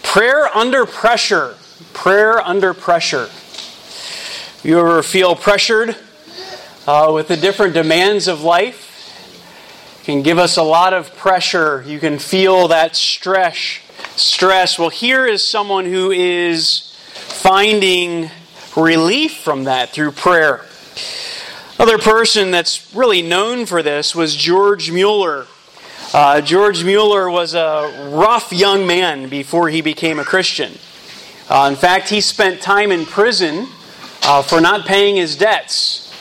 Prayer under pressure. Prayer under pressure. You ever feel pressured with the different demands of life? It can give us a lot of pressure. You can feel that stress. Well, here is someone who is finding relief from that through prayer. Another person that's really known for this was George Mueller. George Mueller was a rough young man before he became a Christian. In fact, he spent time in prison for not paying his debts.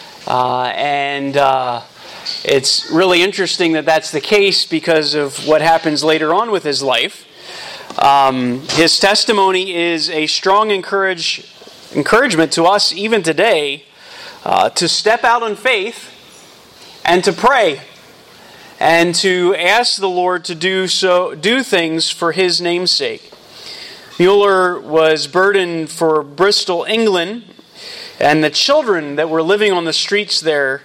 It's really interesting that that's the case because of what happens later on with his life. His testimony is a strong encouragement to us even today to step out in faith and to pray and to ask the Lord to do things for His name's sake. Mueller was burdened for Bristol, England, and the children that were living on the streets there,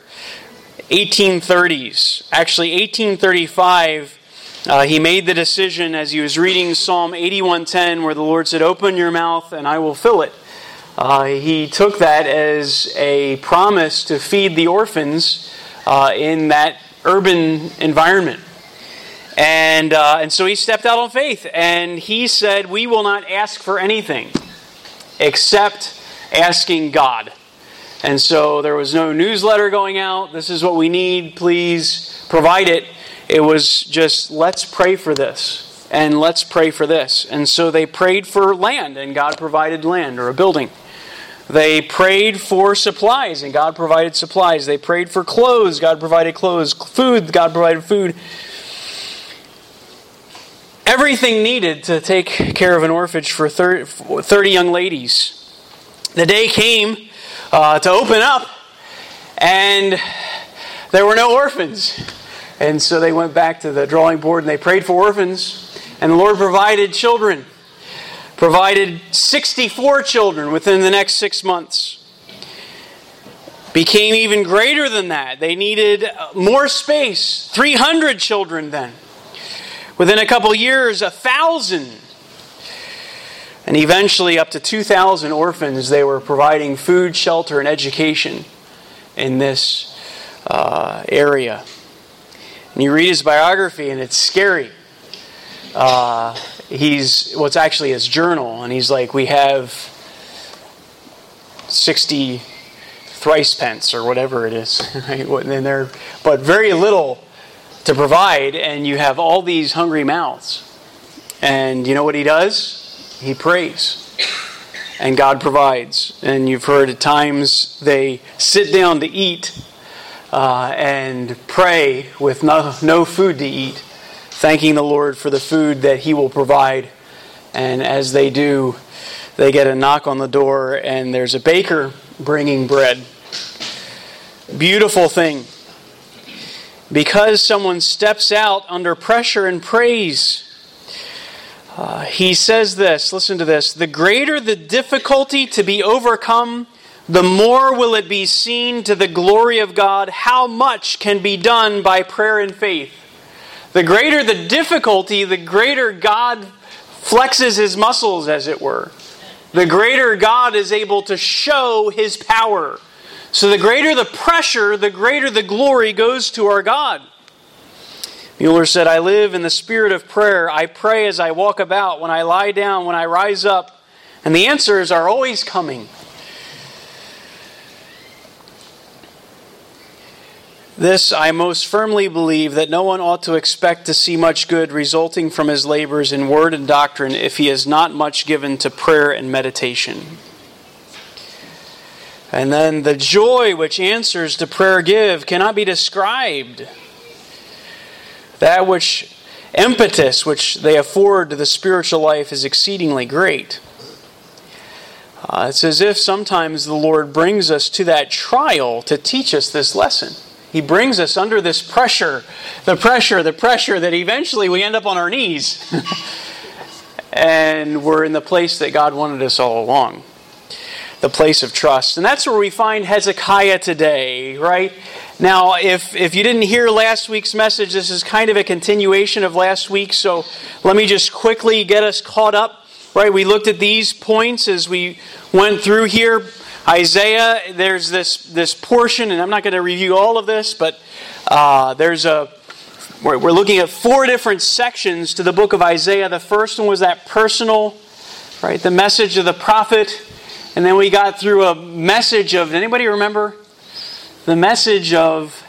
1830s. Actually, 1835, he made the decision as he was reading Psalm 81:10, where the Lord said, "Open your mouth and I will fill it." He took that as a promise to feed the orphans in that urban environment. And so he stepped out on faith, and he said, "We will not ask for anything except asking God." And so there was no newsletter going out, "This is what we need, please provide it." It was just, let's pray for this, and let's pray for this. And so they prayed for land, and God provided land or a building. They prayed for supplies, and God provided supplies. They prayed for clothes, God provided clothes. Food, God provided food. Everything needed to take care of an orphanage for 30 young ladies. The day came to open up, and there were no orphans. And so they went back to the drawing board, and they prayed for orphans, and the Lord provided children. Provided 64 children within the next 6 months. Became even greater than that. They needed more space. 300 children then. Within a couple years, 1,000. And eventually up to 2,000 orphans. They were providing food, shelter, and education in this area. And you read his biography and it's scary. What's actually his journal, and he's like, we have 60 thrice pence or whatever it is, right? But very little to provide, and you have all these hungry mouths. And you know what he does? He prays, and God provides. And you've heard at times they sit down to eat and pray with no food to eat, thanking the Lord for the food that He will provide. And as they do, they get a knock on the door, and there's a baker bringing bread. Beautiful thing. Because someone steps out under pressure and prays. He says this, listen to this: "The greater the difficulty to be overcome, the more will it be seen to the glory of God how much can be done by prayer and faith." The greater the difficulty, the greater God flexes His muscles, as it were. The greater God is able to show His power. So the greater the pressure, the greater the glory goes to our God. Mueller said, "I live in the spirit of prayer. I pray as I walk about, when I lie down, when I rise up, and the answers are always coming." This, I most firmly believe, that no one ought to expect to see much good resulting from his labors in word and doctrine if he is not much given to prayer and meditation. And then the joy which answers to prayer give cannot be described. That which impetus which they afford to the spiritual life is exceedingly great. It's as if sometimes the Lord brings us to that trial to teach us this lesson. He brings us under this pressure, the pressure that eventually we end up on our knees. And we're in the place that God wanted us all along. The place of trust. And that's where we find Hezekiah today, right? Now, if you didn't hear last week's message, this is kind of a continuation of last week, so let me just quickly get us caught up. right? We looked at these points as we went through here. Isaiah, there's this portion, and I'm not going to review all of this, but we're looking at 4 different sections to the book of Isaiah. The first one was that personal, right? The message of the prophet. And then we got through a message of, anybody remember? The message of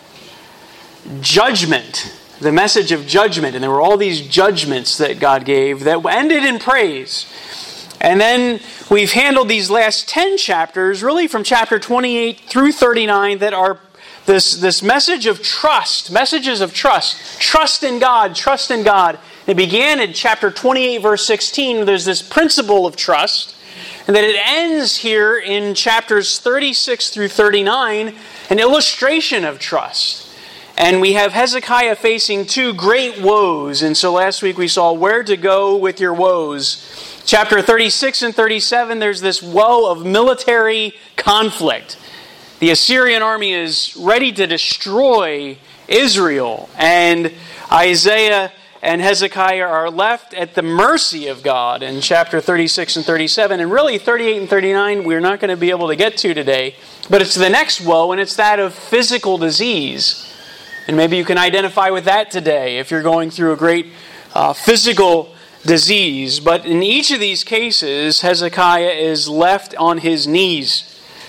judgment. The message of judgment. And there were all these judgments that God gave that ended in praise. And then we've handled these last 10 chapters, really from chapter 28 through 39, that are this message of trust, messages of trust. Trust in God, trust in God. It began in chapter 28, verse 16. There's this principle of trust. And then it ends here in chapters 36 through 39, an illustration of trust. And we have Hezekiah facing 2 great woes. And so last week we saw where to go with your woes. Chapter 36 and 37, there's this woe of military conflict. The Assyrian army is ready to destroy Israel. And Isaiah and Hezekiah are left at the mercy of God in chapter 36 and 37. And really 38 and 39 we're not going to be able to get to today. But it's the next woe, and it's that of physical disease. And maybe you can identify with that today if you're going through a great physical disease. But in each of these cases, Hezekiah is left on his knees.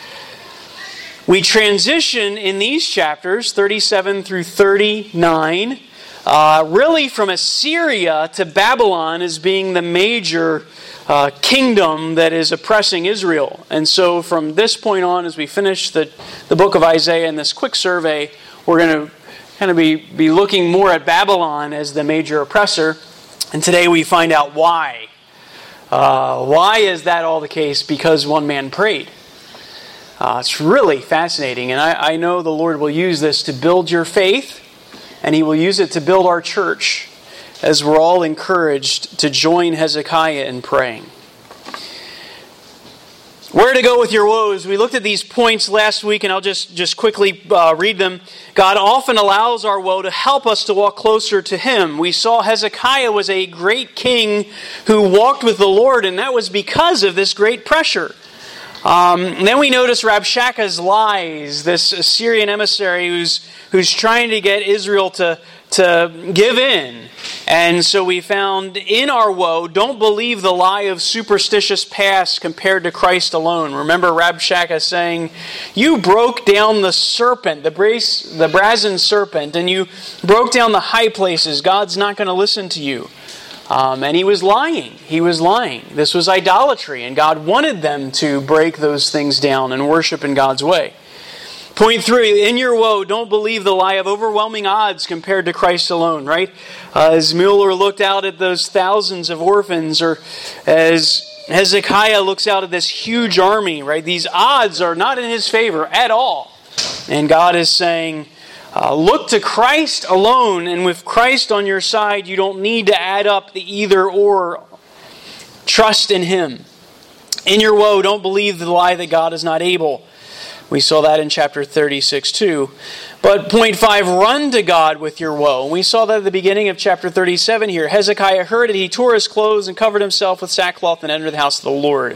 We transition in these chapters, 37 through 39, really from Assyria to Babylon as being the major kingdom that is oppressing Israel. And so from this point on, as we finish the book of Isaiah in this quick survey, we're going to kind of be looking more at Babylon as the major oppressor. And today we find out why. Why is that all the case? Because one man prayed. It's really fascinating. And I know the Lord will use this to build your faith. And He will use it to build our church as we're all encouraged to join Hezekiah in praying. Where to go with your woes? We looked at these points last week, and I'll just quickly read them. God often allows our woe to help us to walk closer to Him. We saw Hezekiah was a great king who walked with the Lord, and that was because of this great pressure. Then we notice Rabshakeh's lies, this Assyrian emissary who's trying to get Israel to give in. And so we found in our woe, don't believe the lie of superstitious past compared to Christ alone. Remember Rabshakeh saying, you broke down the serpent, the brazen serpent, and you broke down the high places. God's not going to listen to you. And he was lying. He was lying. This was idolatry, and God wanted them to break those things down and worship in God's way. Point 3, in your woe, don't believe the lie of overwhelming odds compared to Christ alone, right? As Mueller looked out at those thousands of orphans, or as Hezekiah looks out at this huge army, right? These odds are not in his favor at all. And God is saying, look to Christ alone, and with Christ on your side, you don't need to add up the either or. Trust in Him. In your woe, don't believe the lie that God is not able. We saw that in chapter 36 too. But point 5, run to God with your woe. And we saw that at the beginning of chapter 37 here. Hezekiah heard it, he tore his clothes and covered himself with sackcloth and entered the house of the Lord.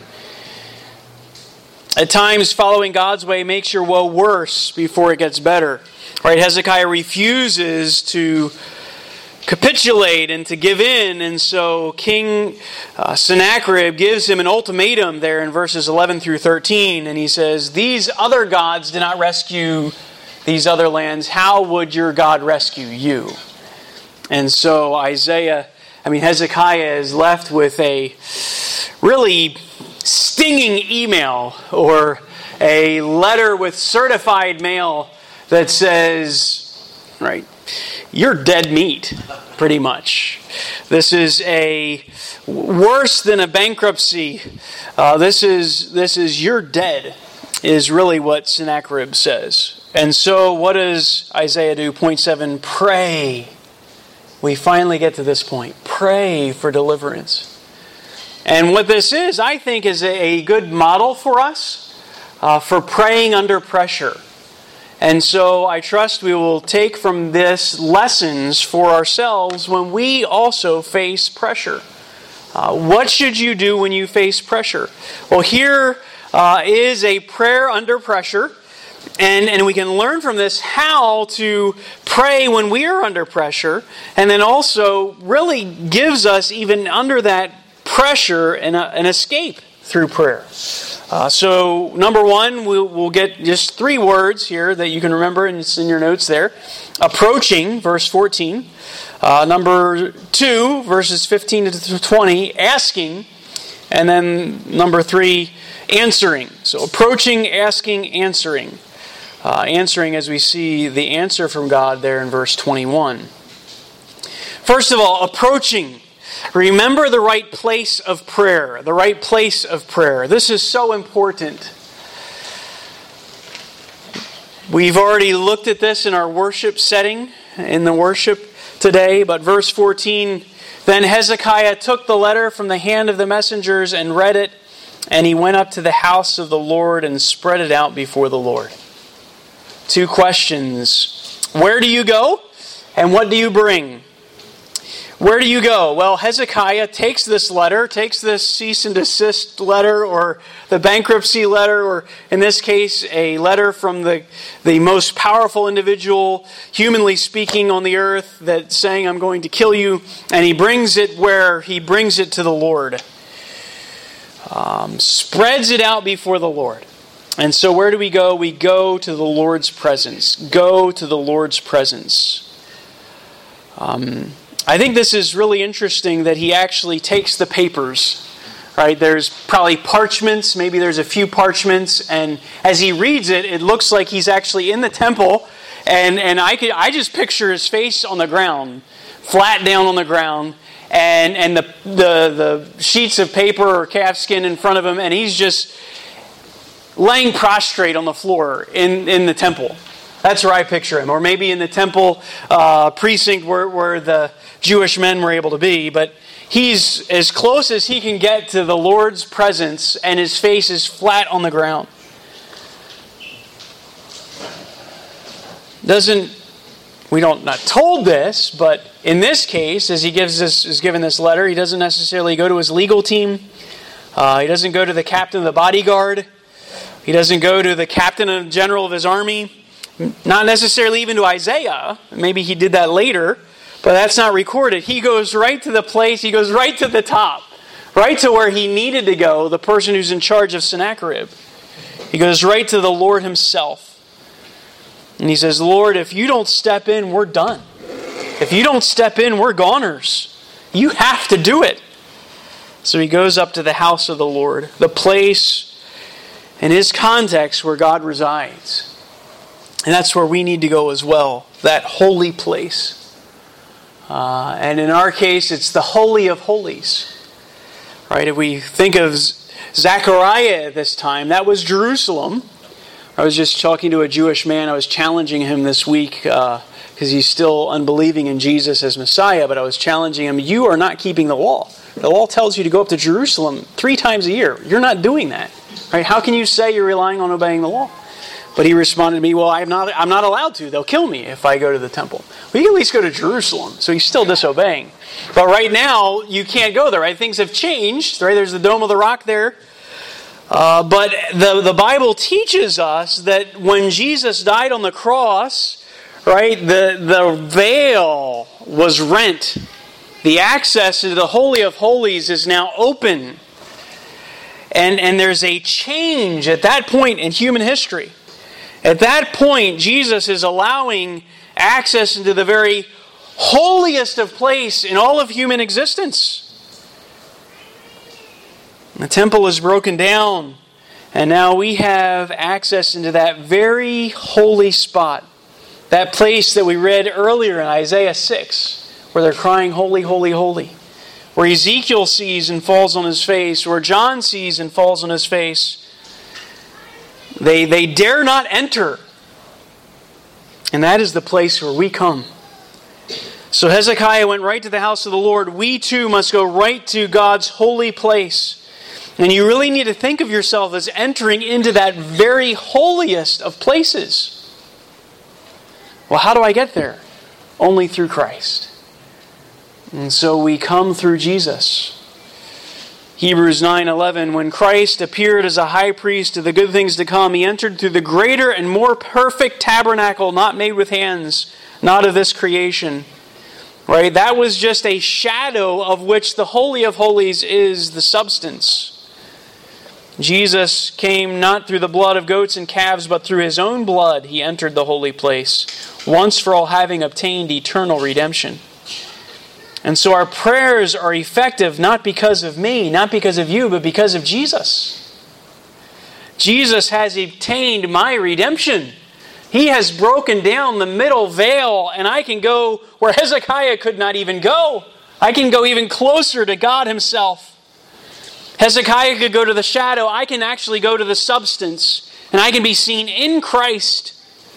At times, following God's way makes your woe worse before it gets better. Right? Hezekiah refuses to capitulate and to give in, and so King Sennacherib gives him an ultimatum there in verses 11 through 13, and he says, these other gods did not rescue these other lands. How would your God rescue you? And so Hezekiah is left with a really stinging email, or a letter with certified mail that says, right, you're dead meat, pretty much. This is worse than a bankruptcy. This is you're dead, is really what Sennacherib says. And so what does Isaiah do? Point 7, pray. We finally get to this point. Pray for deliverance. And what this is, I think, is a good model for us for praying under pressure. And so I trust we will take from this lessons for ourselves when we also face pressure. What should you do when you face pressure? Well, here is a prayer under pressure. And we can learn from this how to pray when we are under pressure, and then also really gives us, even under that pressure, an escape through prayer. So number one, we'll get just 3 words here that you can remember, and it's in your notes there. Approaching, verse 14. Number 2, verses 15 to 20, asking. And then number 3, answering. So approaching, asking, answering. Answering as we see the answer from God there in verse 21. First of all, approaching. Remember the right place of prayer. The right place of prayer. This is so important. We've already looked at this in our worship setting, in the worship today, but verse 14, then Hezekiah took the letter from the hand of the messengers and read it, and he went up to the house of the Lord and spread it out before the Lord. 2 questions. Where do you go? And what do you bring? Where do you go? Well, Hezekiah takes this letter, takes this cease and desist letter, or the bankruptcy letter, or in this case, a letter from the most powerful individual, humanly speaking, on the earth, that's saying, I'm going to kill you, and he brings it where? He brings it to the Lord. Spreads it out before the Lord. And so where do we go? We go to the Lord's presence. Go to the Lord's presence. I think this is really interesting that he actually takes the papers. Right? There's probably parchments. Maybe there's a few parchments. And as he reads it, it looks like he's actually in the temple. And I just picture his face on the ground, flat down on the ground. And the sheets of paper or calfskin in front of him. And he's just laying prostrate on the floor in the temple. That's where I picture him. Or maybe in the temple precinct where the Jewish men were able to be. But he's as close as he can get to the Lord's presence, and his face is flat on the ground. We're not told this, but in this case, as he is given this letter, he doesn't necessarily go to his legal team. He doesn't go to the captain of the bodyguard. He doesn't go to the captain and general of his army. Not necessarily even to Isaiah. Maybe he did that later, but that's not recorded. He goes right to the place, he goes right to the top, right to where he needed to go, the person who's in charge of Sennacherib. He goes right to the Lord himself. And he says, Lord, if you don't step in, we're done. If you don't step in, we're goners. You have to do it. So he goes up to the house of the Lord, the place in his context where God resides. And that's where we need to go as well, that holy place. And in our case, it's the Holy of Holies. Right? If we think of Zechariah at this time, that was Jerusalem. I was just talking to a Jewish man. I was challenging him this week because he's still unbelieving in Jesus as Messiah, but I was challenging him, you are not keeping the law. The law tells you to go up to Jerusalem 3 times a year. You're not doing that. Right? How can you say you're relying on obeying the law? But he responded to me, well, I'm not allowed to. They'll kill me if I go to the temple. Well, you can at least go to Jerusalem. So he's still disobeying. But right now, you can't go there. Right? Things have changed. Right? There's the Dome of the Rock there. But the Bible teaches us that when Jesus died on the cross, right, the veil was rent. The access into the Holy of Holies is now open. And there's a change at that point in human history. At that point, Jesus is allowing access into the very holiest of place in all of human existence. The temple is broken down, and now we have access into that very holy spot. That place that we read earlier in Isaiah 6, where they're crying, holy, holy, holy. Where Ezekiel sees and falls on his face, where John sees and falls on his face. They dare not enter. And that is the place where we come. So Hezekiah went right to the house of the Lord. We too must go right to God's holy place. And you really need to think of yourself as entering into that very holiest of places. Well, how do I get there? Only through Christ. And so we come through Jesus. Hebrews 9:11, when Christ appeared as a high priest of the good things to come, he entered through the greater and more perfect tabernacle, not made with hands, not of this creation. Right? That was just a shadow of which the Holy of Holies is the substance. Jesus came not through the blood of goats and calves, but through his own blood he entered the holy place, once for all having obtained eternal redemption. And so our prayers are effective not because of me, not because of you, but because of Jesus. Jesus has obtained my redemption. He has broken down the middle veil, and I can go where Hezekiah could not even go. I can go even closer to God himself. Hezekiah could go to the shadow. I can actually go to the substance, and I can be seen in Christ.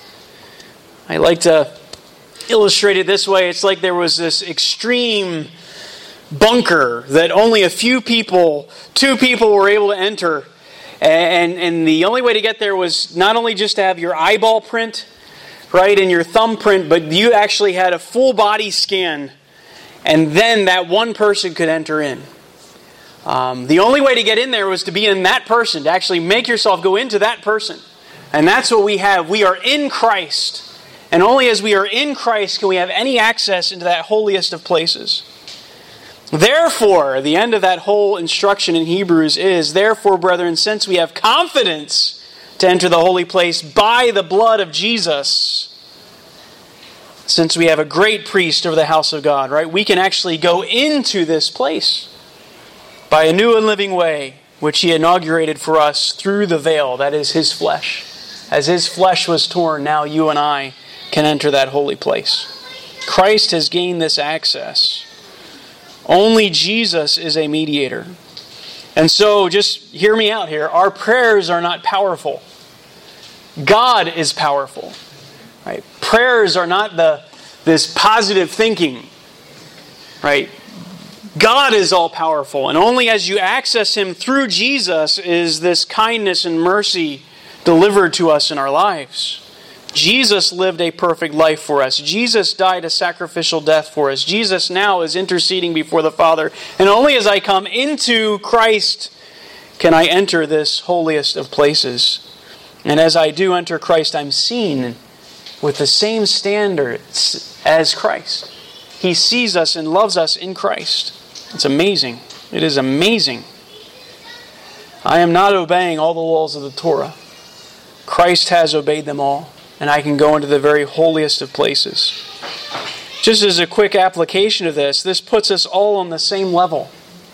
I like to illustrate it this way. It's like there was this extreme bunker that only a few people, 2 people were able to enter. And the only way to get there was not only just to have your eyeball print, right, and your thumbprint, but you actually had a full body scan. And then that one person could enter in. The only way to get in there was to be in that person, to actually make yourself go into that person. And that's what we have. We are in Christ. And only as we are in Christ can we have any access into that holiest of places. Therefore, the end of that whole instruction in Hebrews is, therefore, brethren, since we have confidence to enter the holy place by the blood of Jesus, since we have a great priest over the house of God, right? We can actually go into this place by a new and living way, which he inaugurated for us through the veil, that is his flesh. As his flesh was torn, now you and I can enter that holy place. Christ has gained this access. Only Jesus is a mediator. And so, just hear me out here. Our prayers are not powerful. God is powerful. Right? Prayers are not this positive thinking. Right? God is all powerful. And only as you access him through Jesus is this kindness and mercy delivered to us in our lives. Jesus lived a perfect life for us. Jesus died a sacrificial death for us. Jesus now is interceding before the Father. And only as I come into Christ can I enter this holiest of places. And as I do enter Christ, I'm seen with the same standards as Christ. He sees us and loves us in Christ. It's amazing. It is amazing. I am not obeying all the laws of the Torah. Christ has obeyed them all. And I can go into the very holiest of places. Just as a quick application of this puts us all on the same level.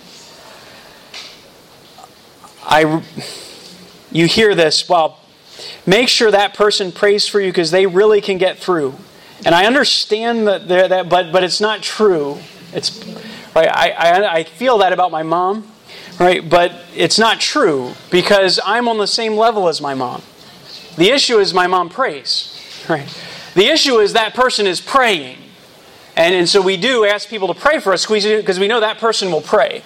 You hear this, well, make sure that person prays for you because they really can get through. And I understand that, but it's not true. It's right. I feel that about my mom, right? But it's not true because I'm on the same level as my mom. The issue is my mom prays. Right? The issue is that person is praying. And so we do ask people to pray for us because we know that person will pray.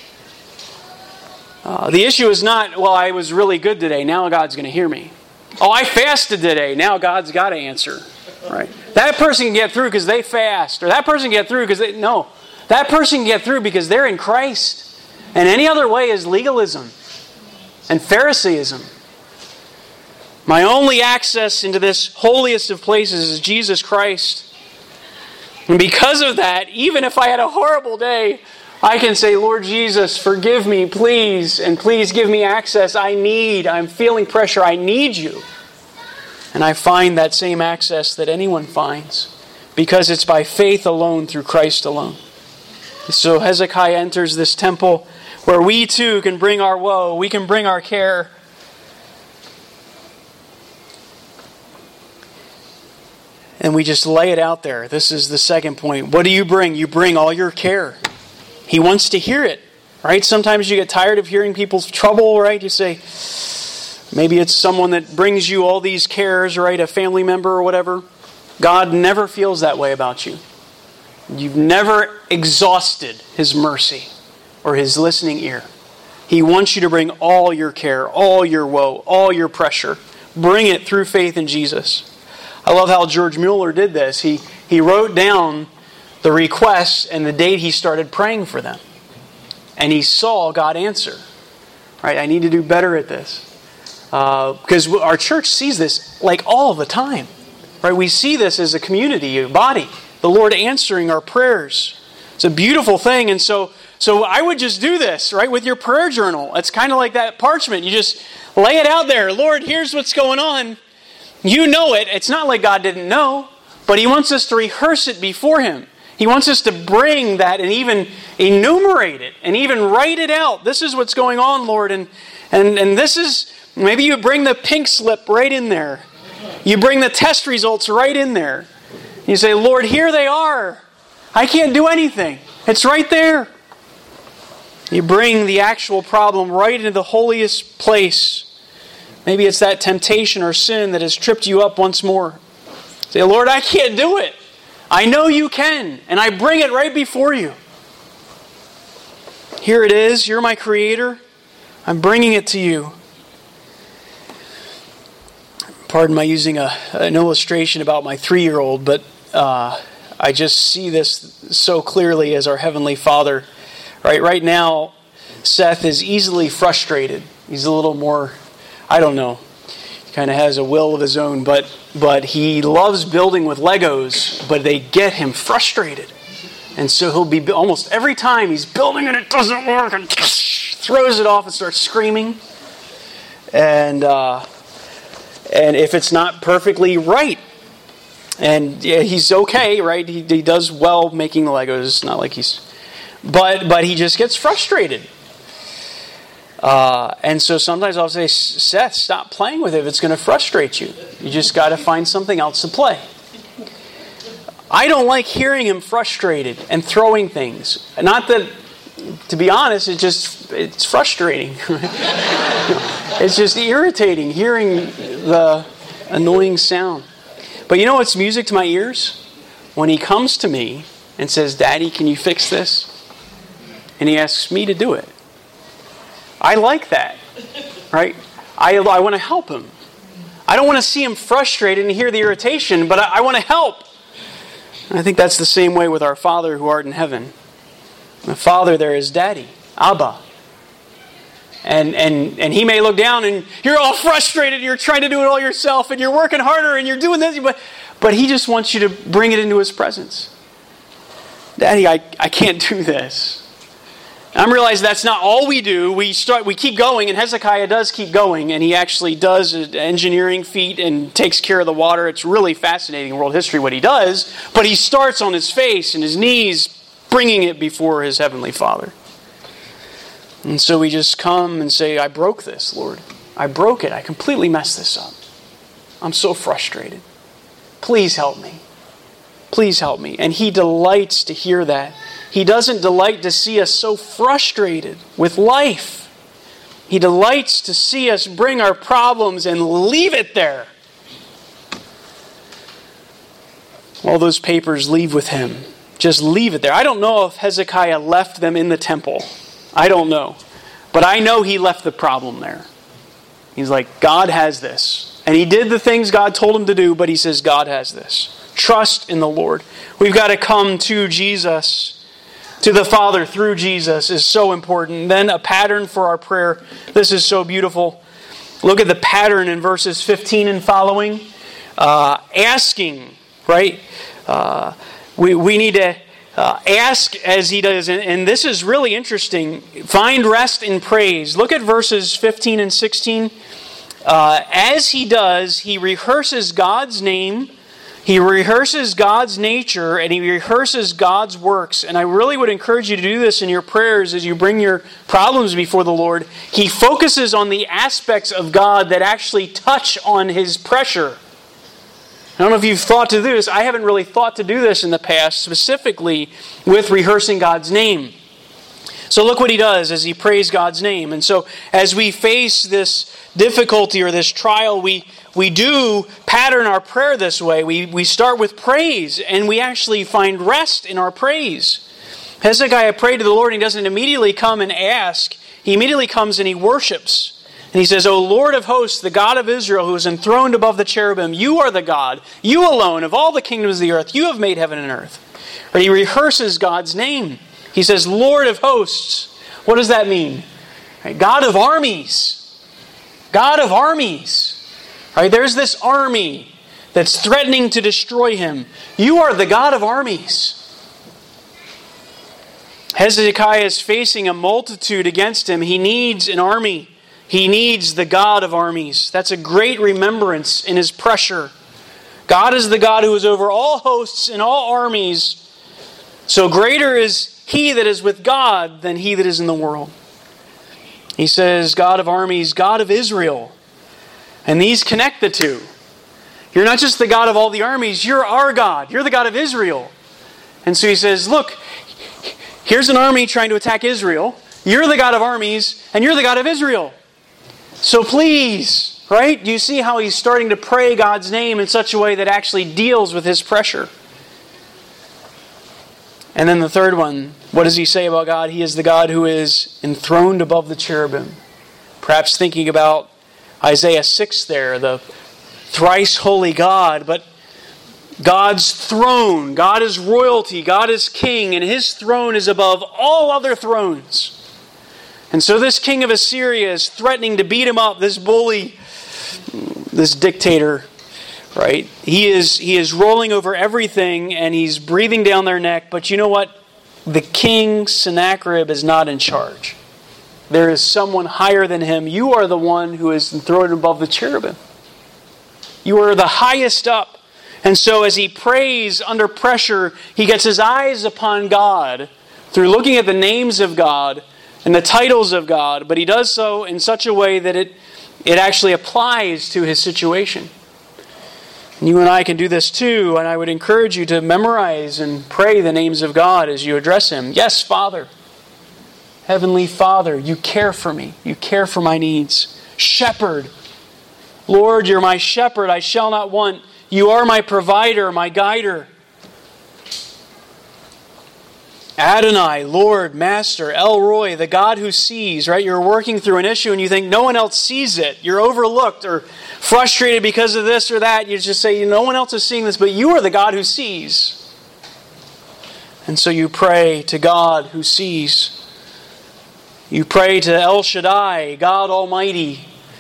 The issue is not, well, I was really good today. Now God's going to hear me. Oh, I fasted today. Now God's got to answer. Right? That person can get through because they fast. Or that person can get through because they... No. That person can get through because they're in Christ. And any other way is legalism and Phariseeism. My only access into this holiest of places is Jesus Christ. And because of that, even if I had a horrible day, I can say, Lord Jesus, forgive me, please, and please give me access. I'm feeling pressure, I need you. And I find that same access that anyone finds, because it's by faith alone, through Christ alone. So Hezekiah enters this temple where we too can bring our woe, we can bring our care. And we just lay it out there. This is the second point. What do you bring? You bring all your care. He wants to hear it, right? Sometimes you get tired of hearing people's trouble, right? You say, maybe it's someone that brings you all these cares, right? A family member or whatever. God never feels that way about you. You've never exhausted His mercy or His listening ear. He wants you to bring all your care, all your woe, all your pressure. Bring it through faith in Jesus. I love how George Mueller did this. He wrote down the requests and the date he started praying for them. And he saw God answer. Right? I need to do better at this. Because our church sees this like all the time. Right? We see this as a community, a body. The Lord answering our prayers. It's a beautiful thing. And so I would just do this, right, with your prayer journal. It's kind of like that parchment. You just lay it out there. Lord, here's what's going on. You know it. It's not like God didn't know, but He wants us to rehearse it before Him. He wants us to bring that and even enumerate it and even write it out. This is what's going on, Lord. And this is, maybe you bring the pink slip right in there. You bring the test results right in there. You say, Lord, here they are. I can't do anything. It's right there. You bring the actual problem right into the holiest place. Maybe it's that temptation or sin that has tripped you up once more. Say, Lord, I can't do it. I know you can, and I bring it right before you. Here it is. You're my Creator. I'm bringing it to you. Pardon my using an illustration about my 3-year-old, but I just see this so clearly as our Heavenly Father. Right now, Seth is easily frustrated. He's a little more, I don't know, he kind of has a will of his own, but he loves building with Legos, but they get him frustrated. And so he'll be, almost every time he's building and it doesn't work, and throws it off and starts screaming. And if it's not perfectly right, and yeah, he's okay, right? He does well making the Legos. It's not like he's... But he just gets frustrated. And so sometimes I'll say, Seth, stop playing with it if it's going to frustrate you. You just got to find something else to play. I don't like hearing him frustrated and throwing things. Not that, to be honest, it's frustrating. It's just irritating hearing the annoying sound. But you know what's music to my ears? When he comes to me and says, Daddy, can you fix this? And he asks me to do it. I like that, right? I want to help him. I don't want to see him frustrated and hear the irritation, but I want to help. And I think that's the same way with our Father who art in heaven. The Father there is Daddy, Abba. And he may look down and you're all frustrated, you're trying to do it all yourself, and you're working harder and you're doing this, but he just wants you to bring it into his presence. Daddy, I can't do this. I'm realizing that's not all we do. We keep going, and Hezekiah does keep going, and he actually does an engineering feat and takes care of the water. It's really fascinating in world history what he does, but he starts on his face and his knees, bringing it before his Heavenly Father. And so we just come and say, I broke this, Lord. I broke it. I completely messed this up. I'm so frustrated. Please help me. Please help me. And He delights to hear that. He doesn't delight to see us so frustrated with life. He delights to see us bring our problems and leave it there. All those papers leave with him. Just leave it there. I don't know if Hezekiah left them in the temple. I don't know. But I know he left the problem there. He's like, God has this. And he did the things God told him to do, but he says, God has this. Trust in the Lord. We've got to come to Jesus. To the Father through Jesus is so important. Then a pattern for our prayer. This is so beautiful. Look at the pattern in verses 15 and following. Asking, right? We need to ask as he does. And this is really interesting. Find rest in praise. Look at verses 15 and 16. As he does, he rehearses God's name. He rehearses God's nature, and he rehearses God's works. And I really would encourage you to do this in your prayers as you bring your problems before the Lord. He focuses on the aspects of God that actually touch on his pressure. I don't know if you've thought to do this. I haven't really thought to do this in the past, specifically with rehearsing God's name. So look what he does as he prays God's name. And so as we face this difficulty or this trial, we do pattern our prayer this way. We start with praise, and we actually find rest in our praise. Hezekiah prayed to the Lord, and he doesn't immediately come and ask. He immediately comes and he worships. And he says, O Lord of hosts, the God of Israel, who is enthroned above the cherubim, you are the God, you alone, of all the kingdoms of the earth, you have made heaven and earth. But he rehearses God's name. He says, Lord of hosts, What does that mean? Right? God of armies. God of armies. Right? There's this army that's threatening to destroy him. You are the God of armies. Hezekiah is facing a multitude against him. He needs an army. He needs the God of armies. That's a great remembrance in his pressure. God is the God who is over all hosts and all armies. So greater is he that is with God than he that is in the world. He says, God of armies, God of Israel. And these connect the two. You're not just the God of all the armies, you're our God. You're the God of Israel. And so he says, look, here's an army trying to attack Israel. You're the God of armies, and you're the God of Israel. So please, right? Do you see how he's starting to pray God's name in such a way that actually deals with his pressure? And then the third one, what does he say about God? He is the God who is enthroned above the cherubim. Perhaps thinking about Isaiah 6 there, the thrice holy God, but God's throne, God is royalty, God is king, and his throne is above all other thrones. And so this king of Assyria is threatening to beat him up, this bully, this dictator, right? He is rolling over everything and he's breathing down their neck. But you know what? The king Sennacherib is not in charge. There is someone higher than him. You are the one who is enthroned above the cherubim. You are the highest up. And so as he prays under pressure, he gets his eyes upon God through looking at the names of God and the titles of God, but he does so in such a way that it actually applies to his situation. And you and I can do this too, and I would encourage you to memorize and pray the names of God as you address him. Yes, Father. Heavenly Father, you care for me. You care for my needs. Shepherd. Lord, you're my shepherd. I shall not want. You are my provider, my guider. Adonai, Lord, Master, El Roi, the God who sees, right? You're working through an issue and you think no one else sees it. You're overlooked or frustrated because of this or that. You just say, no one else is seeing this, but you are the God who sees. And so you pray to God who sees. You pray to El Shaddai, God Almighty.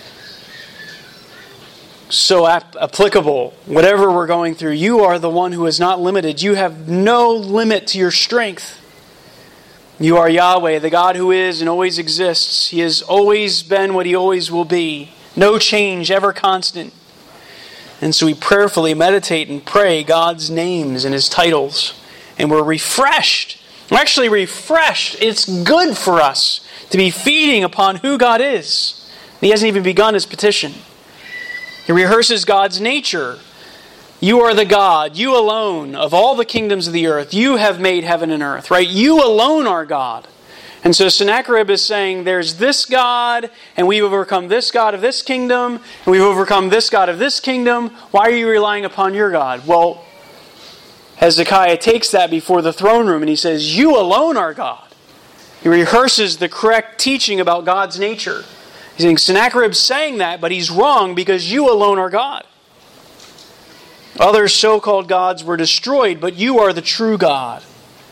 So applicable. Whatever we're going through, you are the one who is not limited. You have no limit to your strength. You are Yahweh, the God who is and always exists. He has always been what He always will be. No change, ever constant. And so we prayerfully meditate and pray God's names and His titles. And we're refreshed. We're actually refreshed. It's good for us to be feeding upon who God is. He hasn't even begun His petition. He rehearses God's nature. You are the God, you alone, of all the kingdoms of the earth. You have made heaven and earth, right? You alone are God. And so Sennacherib is saying, there's this God, and we've overcome this God of this kingdom, and we've overcome this God of this kingdom. Why are you relying upon your God? Well, Hezekiah takes that before the throne room, and he says, you alone are God. He rehearses the correct teaching about God's nature. He's saying, Sennacherib's saying that, but he's wrong because you alone are God. Other so-called gods were destroyed, but you are the true God.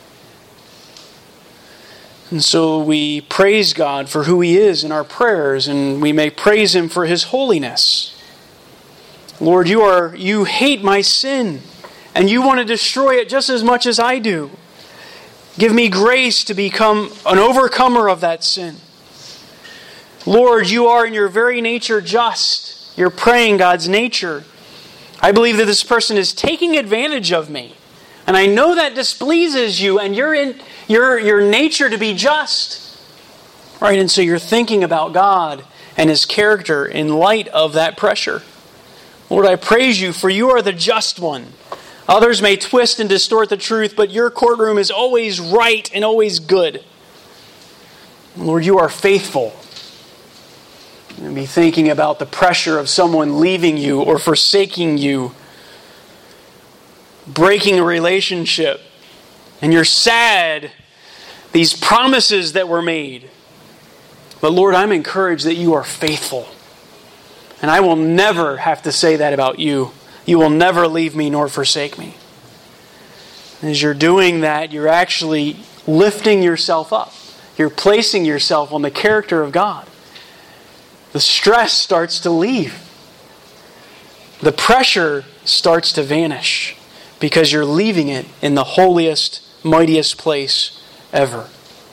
And so we praise God for who He is in our prayers, and we may praise Him for His holiness. Lord, you hate my sin, and you want to destroy it just as much as I do. Give me grace to become an overcomer of that sin. Lord, you are in your very nature just. You're praying God's nature. I believe that this person is taking advantage of me. And I know that displeases you, and you're in your nature to be just. Right? And so you're thinking about God and His character in light of that pressure. Lord, I praise you, for you are the just one. Others may twist and distort the truth, but your courtroom is always right and always good. Lord, you are faithful. And be thinking about the pressure of someone leaving you or forsaking you, breaking a relationship, and you're sad, these promises that were made. But Lord, I'm encouraged that you are faithful. And I will never have to say that about you. You will never leave me nor forsake me. As you're doing that, you're actually lifting yourself up. You're placing yourself on the character of God. The stress starts to leave. The pressure starts to vanish because you're leaving it in the holiest, mightiest place ever.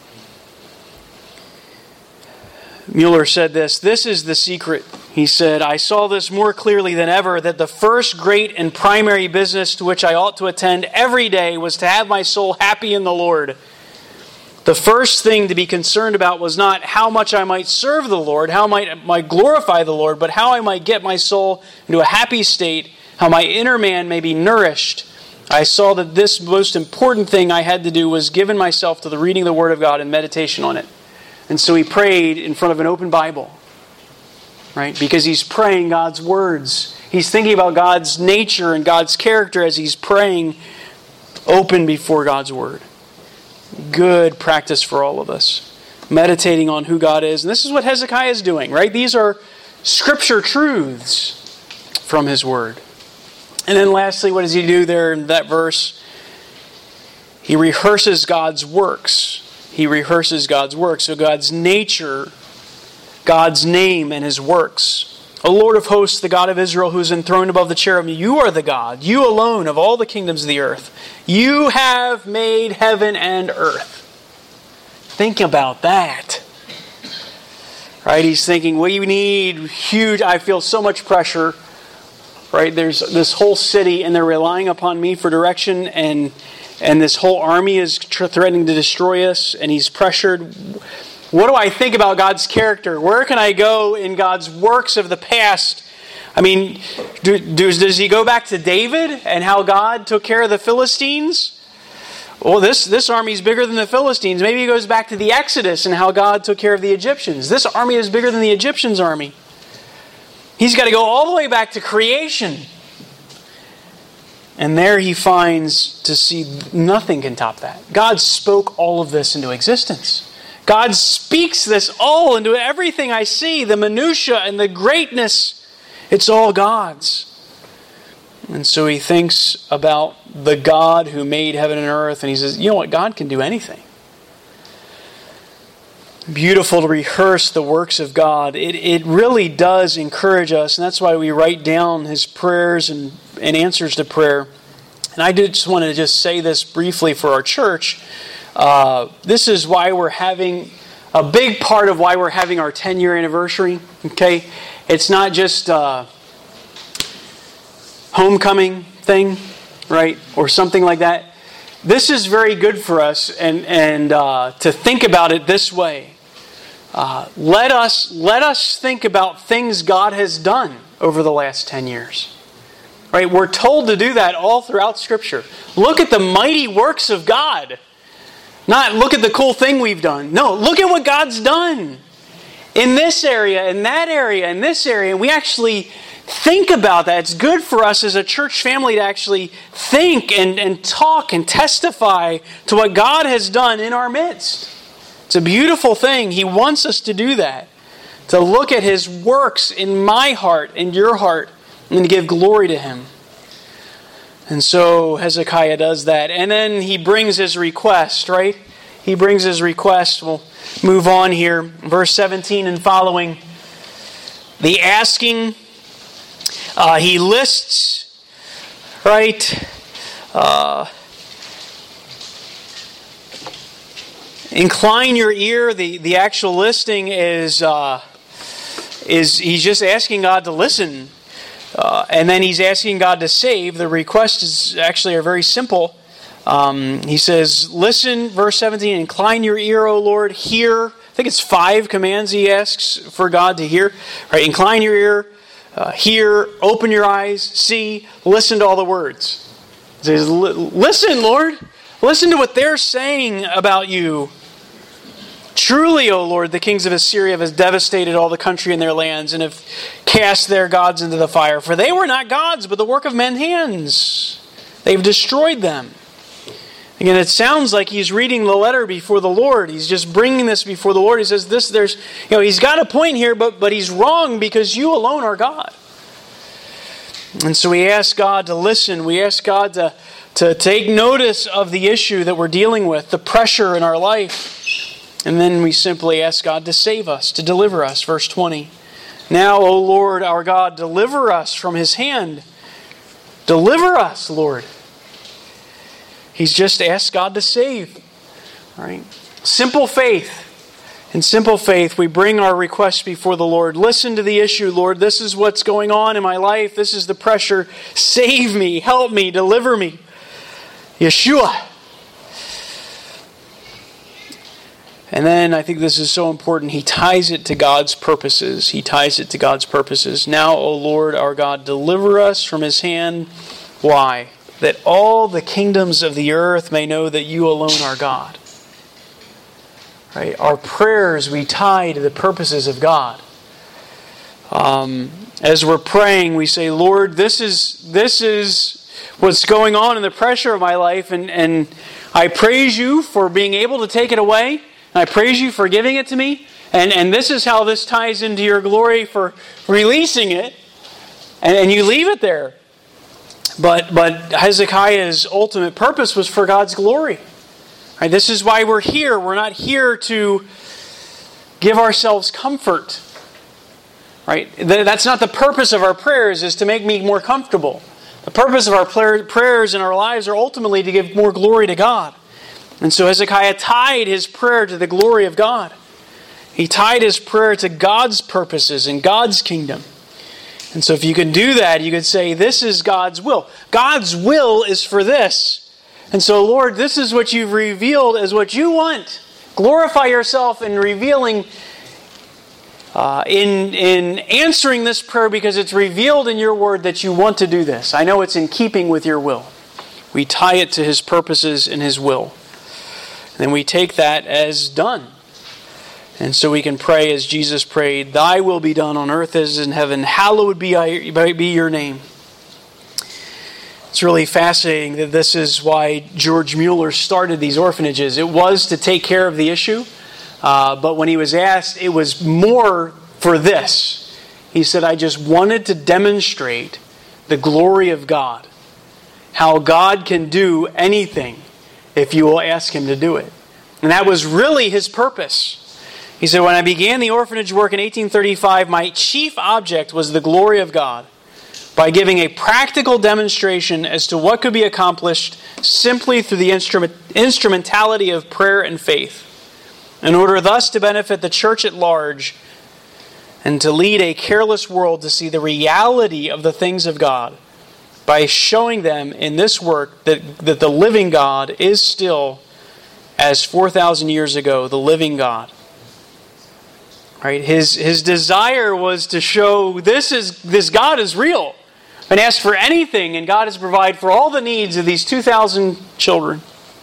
Mueller said this is the secret. He said, I saw this more clearly than ever, that the first great and primary business to which I ought to attend every day was to have my soul happy in the Lord. The first thing to be concerned about was not how much I might serve the Lord, how I might glorify the Lord, but how I might get my soul into a happy state, how my inner man may be nourished. I saw that this most important thing I had to do was give myself to the reading of the Word of God and meditation on it. And so he prayed in front of an open Bible, right? Because he's praying God's words. He's thinking about God's nature and God's character as he's praying open before God's Word. Good practice for all of us. Meditating on who God is. And this is what Hezekiah is doing, right? These are Scripture truths from his Word. And then lastly, what does he do there in that verse? He rehearses God's works. He rehearses God's works. So God's nature, God's name, and His works. O Lord of hosts, the God of Israel, who is enthroned above the cherubim, you are the God, you alone of all the kingdoms of the earth. You have made heaven and earth. Think about that. Right? He's thinking, we need huge, I feel so much pressure. Right? There's this whole city and they're relying upon me for direction, and this whole army is threatening to destroy us, and he's pressured. What do I think about God's character? Where can I go in God's works of the past? I mean, does he go back to David and how God took care of the Philistines? Well, this army is bigger than the Philistines. Maybe he goes back to the Exodus and how God took care of the Egyptians. This army is bigger than the Egyptians' army. He's got to go all the way back to creation. And there he finds to see nothing can top that. God spoke all of this into existence. God speaks this all into everything I see, the minutia and the greatness. It's all God's. And so he thinks about the God who made heaven and earth, and he says, you know what, God can do anything. Beautiful to rehearse the works of God. It really does encourage us, and that's why we write down his prayers and answers to prayer. And I just want to say this briefly for our church. This is why we're having a big part of why we're having our 10-year anniversary. Okay, it's not just a homecoming thing, right, or something like that. This is very good for us, and to think about it this way. Let us think about things God has done over the last 10 years. Right, we're told to do that all throughout Scripture. Look at the mighty works of God. Not look at the cool thing we've done. No, look at what God's done. In this area, in that area, in this area. We actually think about that. It's good for us as a church family to actually think and talk and testify to what God has done in our midst. It's a beautiful thing. He wants us to do that. To look at His works in my heart and your heart and to give glory to Him. And so Hezekiah does that. And then he brings his request, right? He brings his request. We'll move on here. Verse 17 and following. The asking, he lists, right? Incline your ear. The actual listing is he's just asking God to listen. And then he's asking God to save. The requests are very simple. He says, listen, verse 17, incline your ear, O Lord, hear. I think it's 5 commands he asks for God to hear. Right, incline your ear, hear, open your eyes, see, listen to all the words. He says, listen, Lord. Listen to what they're saying about you. Truly, O Lord, the kings of Assyria have devastated all the country and their lands and have cast their gods into the fire. For they were not gods, but the work of men's hands. They've destroyed them. Again, it sounds like he's reading the letter before the Lord. He's just bringing this before the Lord. He says, he's got a point here, but he's wrong because you alone are God. And so we ask God to listen. We ask God to take notice of the issue that we're dealing with, the pressure in our life. And then we simply ask God to save us, to deliver us. Verse 20. Now, O Lord, our God, deliver us from his hand. Deliver us, Lord. He's just asked God to save. All right? Simple faith. In simple faith, we bring our requests before the Lord. Listen to the issue, Lord. This is what's going on in my life. This is the pressure. Save me, help me, deliver me. Yeshua. And then I think this is so important. He ties it to God's purposes. He ties it to God's purposes. Now, O Lord, our God, deliver us from his hand. Why? That all the kingdoms of the earth may know that you alone are God. Right? Our prayers we tie to the purposes of God. As we're praying, we say, Lord, this is what's going on in the pressure of my life, and I praise you for being able to take it away. And I praise you for giving it to me. And this is how this ties into your glory for releasing it. And you leave it there. But Hezekiah's ultimate purpose was for God's glory. Right, this is why we're here. We're not here to give ourselves comfort. Right? That's not the purpose of our prayers, is to make me more comfortable. The purpose of our prayers in our lives are ultimately to give more glory to God. And so Hezekiah tied his prayer to the glory of God. He tied his prayer to God's purposes and God's kingdom. And so if you can do that, you could say, this is God's will. God's will is for this. And so, Lord, this is what you've revealed as what you want. Glorify yourself in revealing, in answering this prayer, because it's revealed in your word that you want to do this. I know it's in keeping with your will. We tie it to his purposes and his will. And then we take that as done. And so we can pray as Jesus prayed, thy will be done on earth as in heaven. Hallowed be your name. It's really fascinating that this is why George Mueller started these orphanages. It was to take care of the issue, but when he was asked, it was more for this. He said, I just wanted to demonstrate the glory of God. How God can do anything if you will ask him to do it. And that was really his purpose. He said, when I began the orphanage work in 1835, my chief object was the glory of God, by giving a practical demonstration as to what could be accomplished simply through the instrumentality of prayer and faith, in order thus to benefit the church at large and to lead a careless world to see the reality of the things of God by showing them in this work that the living God is still, as 4,000 years ago, the living God. Right? His desire was to show this God is real. And ask for anything, and God has provided for all the needs of these 2,000 children.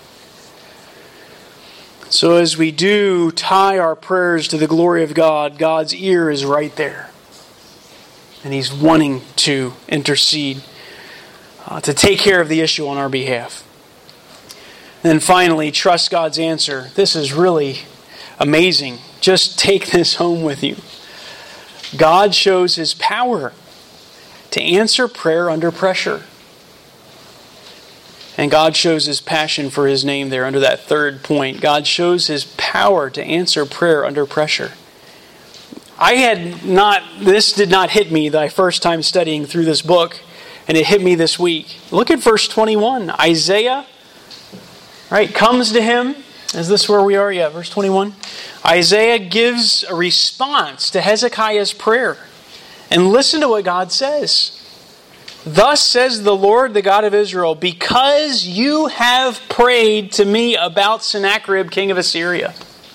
So as we do tie our prayers to the glory of God, God's ear is right there. And he's wanting to intercede, to take care of the issue on our behalf. And then finally, trust God's answer. This is really amazing. Just take this home with you. God shows his power to answer prayer under pressure. And God shows his passion for his name there under that third point. God shows his power to answer prayer under pressure. This did not hit me the first time studying through this book, and it hit me this week. Look at verse 21. Isaiah, right, comes to him. Is this where we are? Yeah, verse 21. Isaiah gives a response to Hezekiah's prayer. And listen to what God says. Thus says the Lord, the God of Israel, because you have prayed to me about Sennacherib, king of Assyria.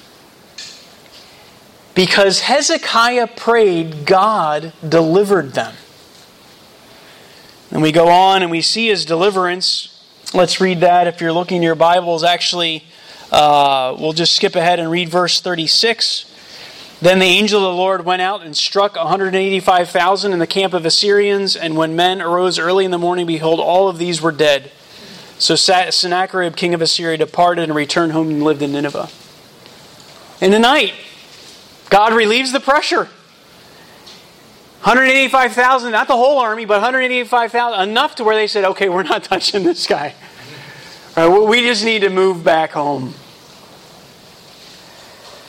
Because Hezekiah prayed, God delivered them. And we go on and we see his deliverance. Let's read that. If you're looking in your Bibles, actually, we'll just skip ahead and read verse 36. Then the angel of the Lord went out and struck 185,000 in the camp of Assyrians, and when men arose early in the morning, behold, all of these were dead. So Sennacherib, king of Assyria, departed and returned home and lived in Nineveh. In the night, God relieves the pressure. 185,000, not the whole army, but 185,000, enough to where they said, okay, we're not touching this guy. All right, we just need to move back home.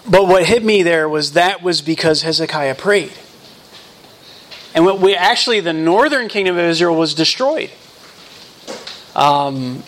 But what hit me there was because Hezekiah prayed. And the northern kingdom of Israel was destroyed. And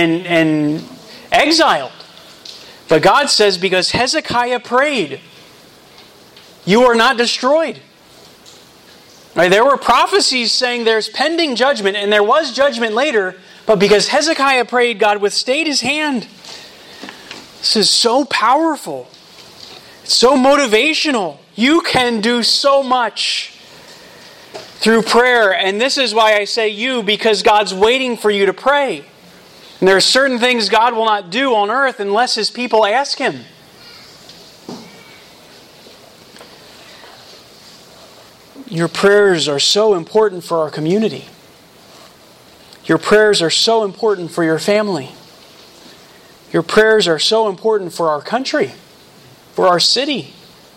exiled. But God says, because Hezekiah prayed, you are not destroyed. Right? There were prophecies saying there's pending judgment, and there was judgment later, but because Hezekiah prayed, God withstayed his hand. This is so powerful. It's so motivational. You can do so much through prayer. And this is why I say you, because God's waiting for you to pray. And there are certain things God will not do on earth unless His people ask Him. Your prayers are so important for our community. Your prayers are so important for your family. Your prayers are so important for our country, for our city.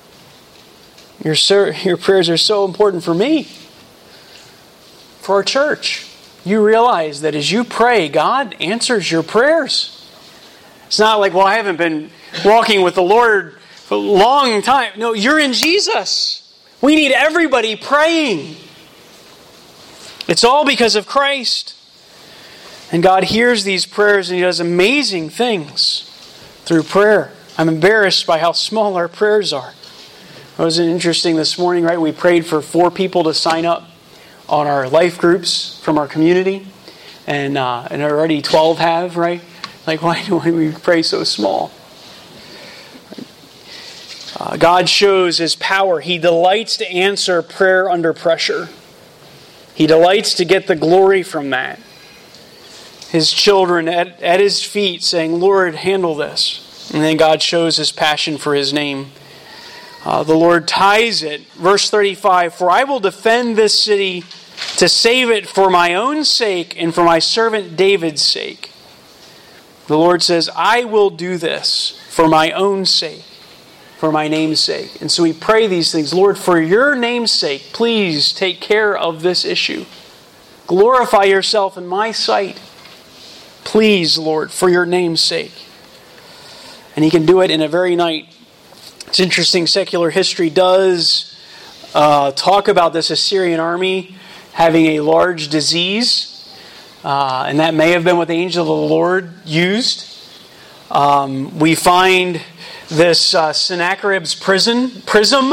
Your prayers are so important for me, for our church. You realize that as you pray, God answers your prayers. It's not like, well, I haven't been walking with the Lord for a long time. No, you're in Jesus. We need everybody praying. It's all because of Christ. And God hears these prayers and He does amazing things through prayer. I'm embarrassed by how small our prayers are. It was interesting this morning, right? We prayed for 4 people to sign up on our life groups from our community. And already 12 have, right? Like, why do we pray so small? God shows His power. He delights to answer prayer under pressure. He delights to get the glory from that. His children at His feet saying, Lord, handle this. And then God shows His passion for His name. The Lord ties it. Verse 35, for I will defend this city to save it for my own sake and for my servant David's sake. The Lord says, I will do this for my own sake, for my name's sake. And so we pray these things. Lord, for your name's sake, please take care of this issue. Glorify yourself in my sight. Please, Lord, for your name's sake. And He can do it in a very night. It's interesting, secular history does talk about this Assyrian army having a large disease. And that may have been what the angel of the Lord used. We find this Sennacherib's prism.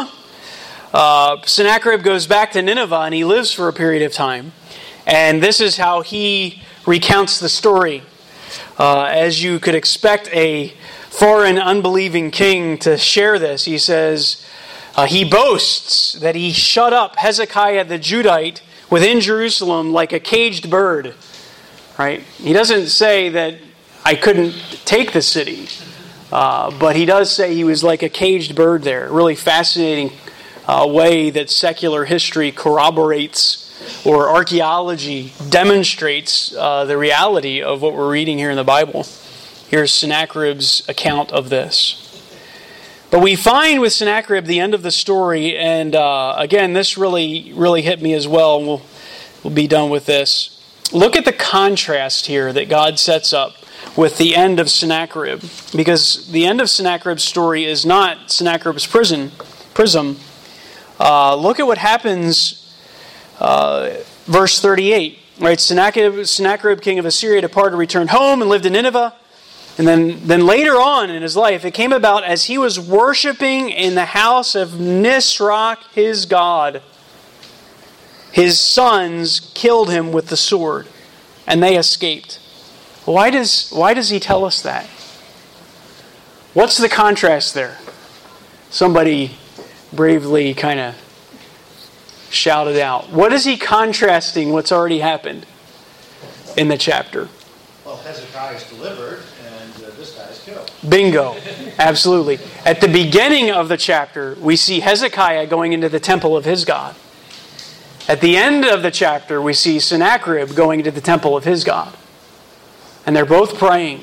Sennacherib goes back to Nineveh and he lives for a period of time. And this is how he recounts the story. As you could expect a foreign unbelieving king to share this, he says, he boasts that he shut up Hezekiah the Judite within Jerusalem like a caged bird. Right? He doesn't say that I couldn't take the city, but he does say he was like a caged bird there. Really fascinating way that secular history corroborates or archaeology demonstrates the reality of what we're reading here in the Bible. Here's Sennacherib's account of this. But we find with Sennacherib the end of the story, and again, this really hit me as well, and we'll be done with this. Look at the contrast here that God sets up with the end of Sennacherib, because the end of Sennacherib's story is not Sennacherib's prism. Look at what happens, verse 38. Right, Sennacherib, king of Assyria, departed, returned home, and lived in Nineveh. And then later on in his life, it came about as he was worshiping in the house of Nisroch, his god, his sons killed him with the sword, and they escaped. Why does he tell us that? What's the contrast there? Somebody bravely kind of shouted out. What is he contrasting what's already happened in the chapter? Well, Hezekiah is delivered, and this guy is killed. Bingo. Absolutely. At the beginning of the chapter, we see Hezekiah going into the temple of his God. At the end of the chapter, we see Sennacherib going into the temple of his God. And they're both praying.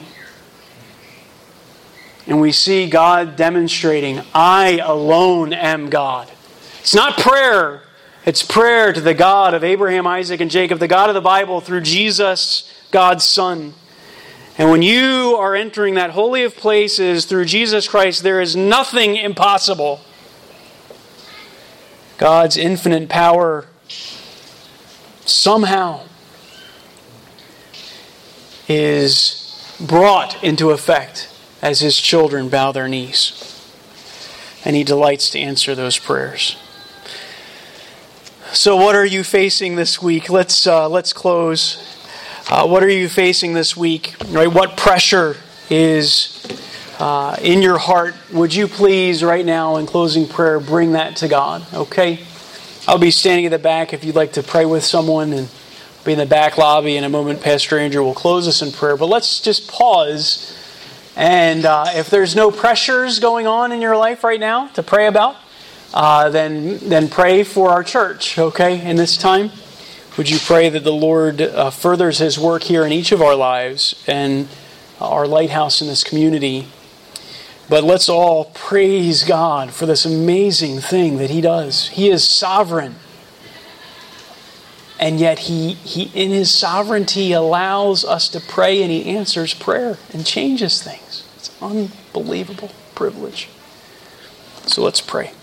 And we see God demonstrating, I alone am God. It's not prayer. It's prayer to the God of Abraham, Isaac, and Jacob, the God of the Bible through Jesus, God's Son. And when you are entering that Holy of Places through Jesus Christ, there is nothing impossible. God's infinite power somehow is brought into effect as His children bow their knees. And He delights to answer those prayers. So what are you facing this week? Let's close. What are you facing this week? Right? What pressure is in your heart? Would you please, right now, in closing prayer, bring that to God? Okay? I'll be standing at the back if you'd like to pray with someone, and be in the back lobby in a moment. Pastor Andrew will close us in prayer. But let's just pause. And if there's no pressures going on in your life right now to pray about, then pray for our church, okay, in this time. Would you pray that the Lord furthers His work here in each of our lives and our lighthouse in this community? But let's all praise God for this amazing thing that He does. He is sovereign. And yet He in His sovereignty allows us to pray, and He answers prayer and changes things. It's an unbelievable privilege. So let's pray.